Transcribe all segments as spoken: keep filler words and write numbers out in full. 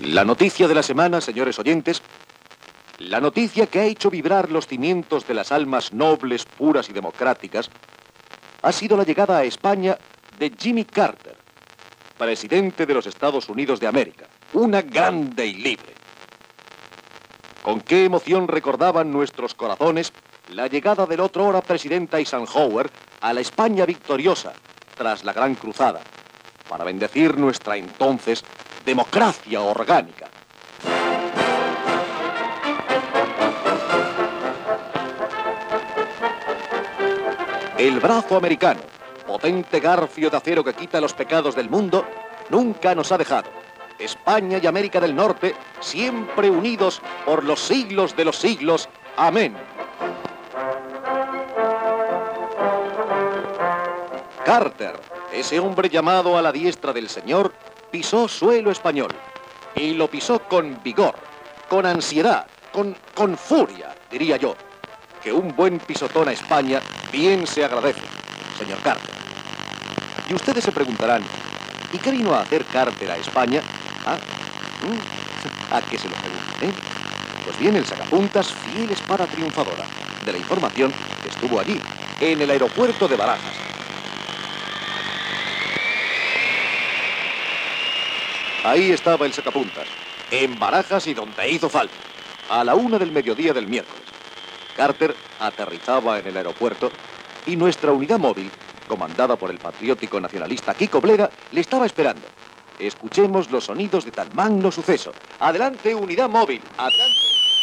La noticia de la semana, señores oyentes, la noticia que ha hecho vibrar los cimientos de las almas nobles, puras y democráticas, ha sido la llegada a España de Jimmy Carter, presidente de los Estados Unidos de América, una grande y libre. Con qué emoción recordaban nuestros corazones la llegada del otrora presidente Eisenhower a la España victoriosa tras la Gran Cruzada, para bendecir nuestra entonces democracia orgánica. El brazo americano, potente garfio de acero que quita los pecados del mundo, nunca nos ha dejado. España y América del Norte, siempre unidos por los siglos de los siglos. Amén. Carter, ese hombre llamado a la diestra del Señor, pisó suelo español. Y lo pisó con vigor, con ansiedad, con, con furia, diría yo. Que un buen pisotón a España bien se agradece, señor Carter. Y ustedes se preguntarán, ¿y qué vino a hacer Carter a España? ¿Ah? ¿A qué se lo preguntan, eh? Pues bien, el sacapuntas, fiel espada triunfadora de la información que estuvo allí, en el aeropuerto de Barajas. Ahí estaba el sacapuntas, en Barajas y donde hizo falta, a la una del mediodía del miércoles. Carter aterrizaba en el aeropuerto y nuestra unidad móvil, comandada por el patriótico nacionalista Kiko Bleda, le estaba esperando. Escuchemos los sonidos de tan magno suceso. Adelante, unidad móvil, adelante.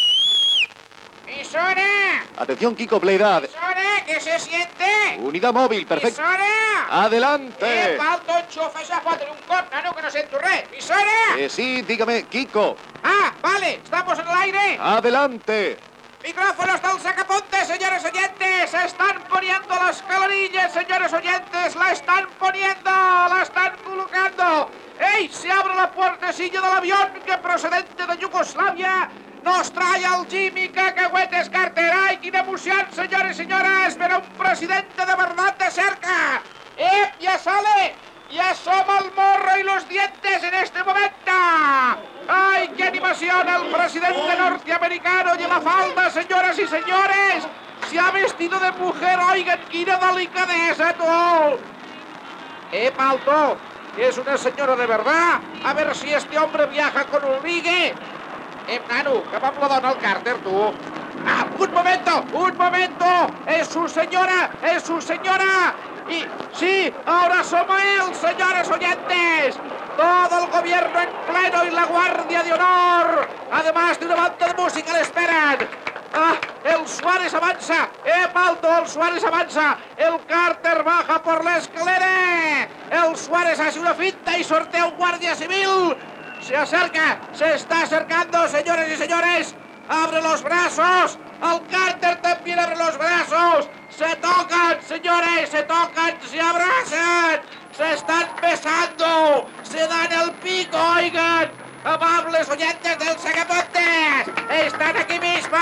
¡Emisora! Atención, Kiko Bleda. Ad... ¡Emisora! ¿Qué se siente? Unidad móvil, perfecto. ¡Emisora! Adelante. Eh, falta enchufa esa foto en un cop, nano, que no sento res. ¡Emisora! Eh, sí, dígame, Kiko. Ah, vale, estamos en el aire. Adelante. Micrófonos del sacapuntas, señores oyentes. Se están poniendo las calorillas, señores oyentes. La están poniendo, la están colocando. ¡Ey! Se abre la puertecilla del avión que procedente de Yugoslavia nos trae al Jimmy Cacahuetes Carter. ¡Ay, qué emoción, señores y señoras! Ver a un presidente de verdad de cerca. ¡Eh! ¡Ya sale! ¡Y asoma el morro y los dientes en este momento! ¡Ay, qué animación! El presidente norteamericano lleva falda, señoras y señores. Se ha vestido de mujer. Oigan, quina delicadeza, tú. Eh, Palto, es una señora de verdad. A ver si este hombre viaja con un ligue. Eh, nano, que vam la dona al Carter, tu. Ah, un momento, un momento. Es su señora, es su señora. Y sí, ahora somos él, señores oyentes. Todo el gobierno en pleno y la guardia de honor. Además de una banda de música le esperan. Ah, el Suárez avanza. Eh, Palto, el Suárez avanza. El Carter baja por la escalera. El Suárez hace una finta y sortea un guardia civil. Se acerca, se está acercando, señores y señores. Abre los brazos. El Carter también abre los brazos. Se tocan, señores, se tocan, se abrazan. Se están besando. Se dan el pico, oigan. Amables oyentes del sacapuntas. Están aquí mismo.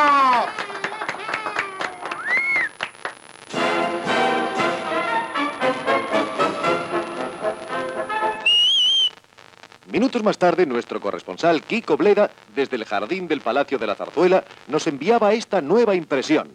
Minutos más tarde, nuestro corresponsal Kiko Bleda, desde el jardín del Palacio de la Zarzuela, nos enviaba esta nueva impresión.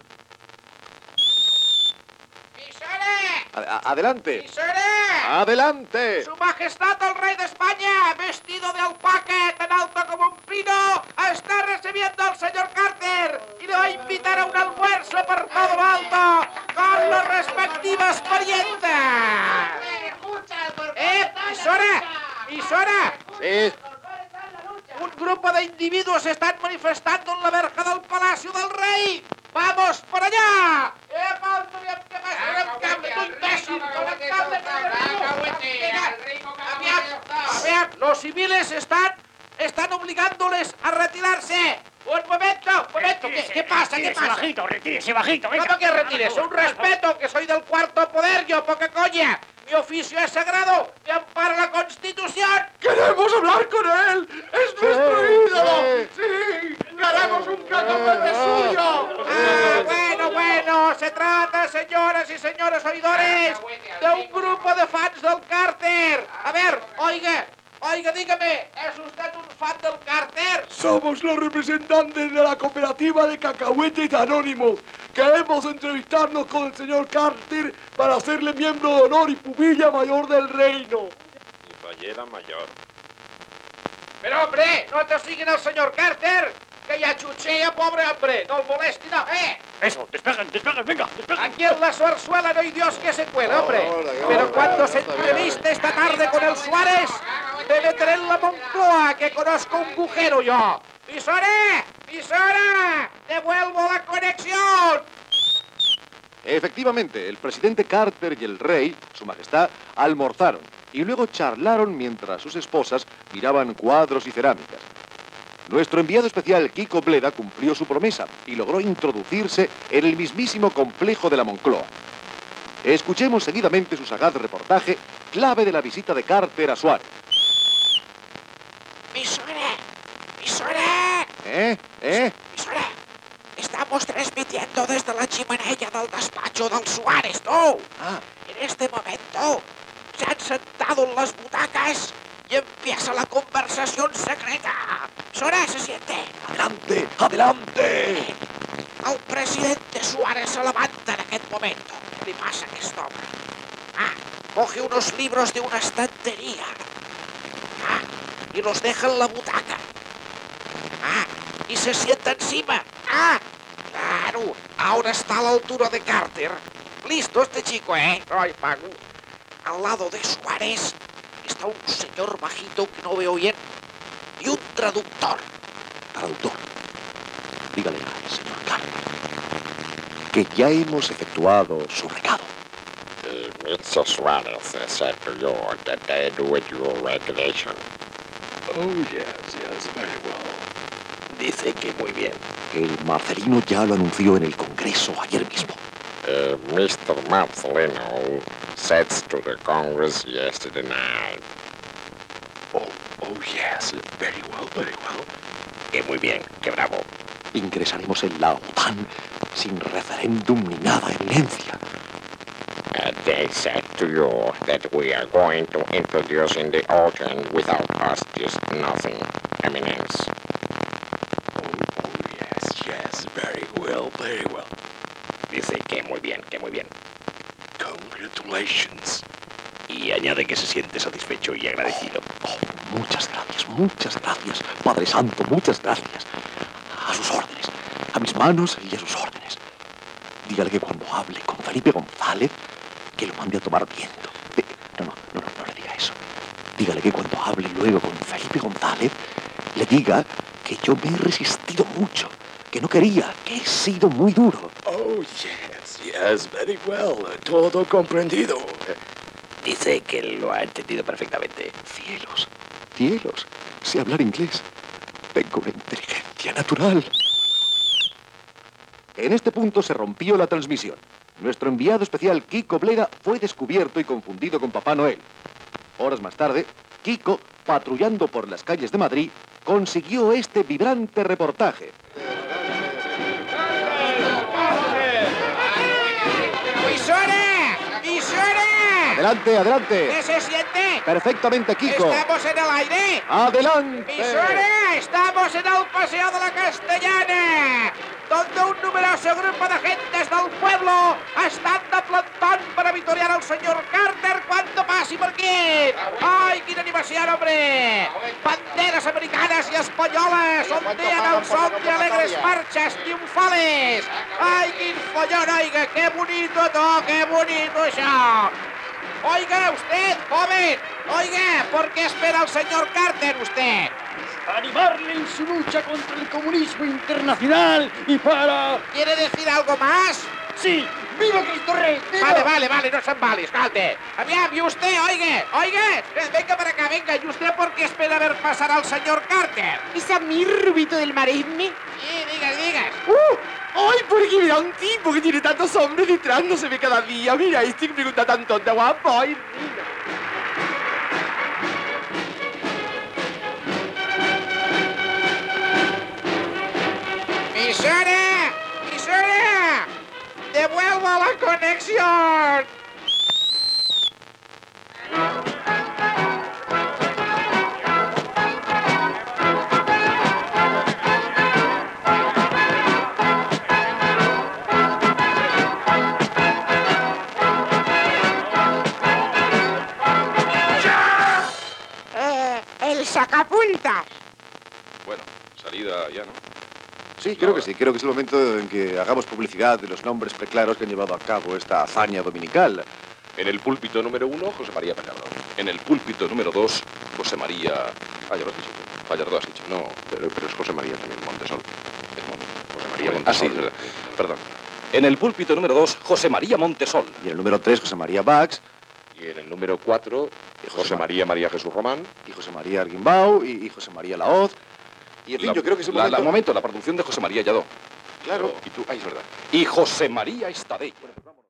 ¡Emisora! Adelante. ¡Emisora! Adelante. Su Majestad el Rey de España, vestido de alpaca, tan alto como un pino, está recibiendo al señor Carter y le va a invitar a un almuerzo por todo lo alto con las respectivas parientas. ¡Eh, emisora! ¡Emisora! Sí. Un grupo de individuos están manifestando en la verja del Palacio del Rey. ¡Vamos por allá! ¡Eh, Palto, bien, qué pasa! ¡Un imbécil! ¡Con el cable! A ver, los civiles están, están obligándoles a retirarse. Un momento, un momento. ¿Qué, qué pasa? ¿Qué pasa? Bajito, retírese, bajito, venga. ¿Cómo que retírese? Un respeto, que soy del cuarto poder, yo, poca coña. Mi oficio es sagrado y ampara la Constitución. ¡Queremos hablar con él! ¡Es nuestro ídolo! ¡Sí! ¡Queremos un cacahuete suyo! Ah, bueno, bueno. Se trata, señoras y señores oidores, de un grupo de fans del Carter. A ver, oiga, oiga, dígame, ¿es usted un fan fan del Carter? Somos los representantes de la cooperativa de cacahuetes anónimos. Queremos entrevistarnos con el señor Carter para hacerle miembro de honor y pupilla mayor del reino. Y ballera mayor. Però, hombre, no te siguin el senyor Carter, que ja xutxea, pobre hombre. No el molestin, no, eh. Eso, despeguen, despeguen, venga, despeguen. Aquí en la Zarzuela no hay Dios que se cuele, hombre. Pero cuando se entreviste esta tarde con el Suárez, te meteré en la Moncloa, que conozco un bujero yo. ¡Visore! ¡Visora! ¡Devuelvo la conexión! Efectivamente, el presidente Carter y el rey, su majestad, almorzaron y luego charlaron mientras sus esposas miraban cuadros y cerámicas. Nuestro enviado especial, Kiko Bleda, cumplió su promesa y logró introducirse en el mismísimo complejo de la Moncloa. Escuchemos seguidamente su sagaz reportaje, clave de la visita de Carter a Suárez. ¡Visore! ¡Visore! ¿Eh? ¿Eh? ¡Visore! Estamos transmitiendo desde la chimenea del despacho del Suárez, ¿no? Ah, En este momento se han sentado en las butacas y empieza la conversación secreta. Sora, ¿se siente? Adelante, adelante. El presidente Suárez se levanta en aquest momento. ¿Qué le pasa a este hombre? Ah, coge unos libros de una estantería. Ah, y los deja en la butaca. Ah, y se sienta encima. Ah, claro, ahora está a la altura de Carter. Listo este chico, ¿eh? Ay, pago. Al lado de Suárez está un señor bajito que no veo bien y un traductor. traductor, dígale al señor Carter que ya hemos efectuado su recado. The mister Suarez said to you that they do it your regulation. Oh, yes, yes, very well. Dice que muy bien. El Marcelino ya lo anunció en el Congreso ayer mismo. Uh, mister Marcelino said to the Congress yesterday night. Oh, oh, yes, very well, very well. Que muy bien, que bravo. Ingresaremos en la OTAN sin referéndum ni nada, eminencia. Uh, they said to you that we are going to introduce in the OTAN without us just nothing, eminence. Oh, oh, yes, yes, very well, very well. Dice que muy bien, que muy bien. Congratulations. Y añade que se siente satisfecho y agradecido. Oh, muchas gracias, muchas gracias, Padre Santo, muchas gracias. A sus órdenes, a mis manos y a sus órdenes. Dígale que cuando hable con Felipe González, que lo mande a tomar viento. Eh, No, no, no, no, no le diga eso. Dígale que cuando hable luego con Felipe González, le diga que yo me he resistido mucho, que no quería, que he sido muy duro. Oh, yes, yes, very well. Todo comprendido. Dice que lo ha entendido perfectamente. Cielos, cielos, sé hablar inglés. Tengo una inteligencia natural. En este punto se rompió la transmisión. Nuestro enviado especial, Kiko Bleda, fue descubierto y confundido con Papá Noel. Horas más tarde, Kiko, patrullando por las calles de Madrid, consiguió este vibrante reportaje. ¡Visore! ¡Visore! Adelante, adelante. ¿Qué se siente? Perfectamente, Kiko. ¿Estamos en el aire? Adelante. ¡Visore! ¡Estamos en el Paseo de la Castellana! Donde un numeroso grupo de gentes del pueblo estan de plantón para vitorear al señor Carter cuando passi per aquí. ¡Ay, quina animació, hombre! Banderas americanas y españolas ondean el son de alegres marchas triunfales. ¡Ay, quin follón, oiga! ¡Qué bonito todo, qué bonito eso! Oiga, usted, joven, oiga, ¿por qué espera al señor Carter usted? Animarle en su lucha contra el comunismo internacional y para... ¿Quiere decir algo más? Sí, ¡viva Cristo Rey! ¡Viva! Vale, vale, vale, no se'n vale, escalte. Aviam, y usted, oiga, oiga, eh, venga para acá, venga, ¿y usted por qué espera ver pasar al señor Carter? ¿Es a mí, Rubito del Maresme? Sí, digas, digas. ¡Uh! ¡Ay, porque mira, un tipo que tiene tantos hombres detrás no se ve cada día! Mira, este que pregunta tan tonta, guapo. ¡Ay, mira! ¡Visora! ¡Visora! ¡Devuelvo la conexión! el sacapuntas. Bueno, salida ya, ¿no? Sí, creo que sí. Creo que es el momento en que hagamos publicidad de los nombres preclaros que han llevado a cabo esta hazaña dominical. En el púlpito número uno, José María Pallardo. En el púlpito número dos, José María... Ah, ya lo has dicho tú. Pallardo has dicho. No, pero, pero es José María también, Montesol. Es Mon- José María Montesol. Ah, sí, es verdad. Perdón. En el púlpito número dos, José María Montesol. Y en el número tres, José María Bax. Y en el número cuatro, José María María Jesús Román. Y José María Arguimbau. Y, y José María Laoz. Y en fin, La- yo creo que es el la, momento... la- momento, la producción de José María Lladó. Claro. Y tú, ah, es verdad. Y José María Estadella.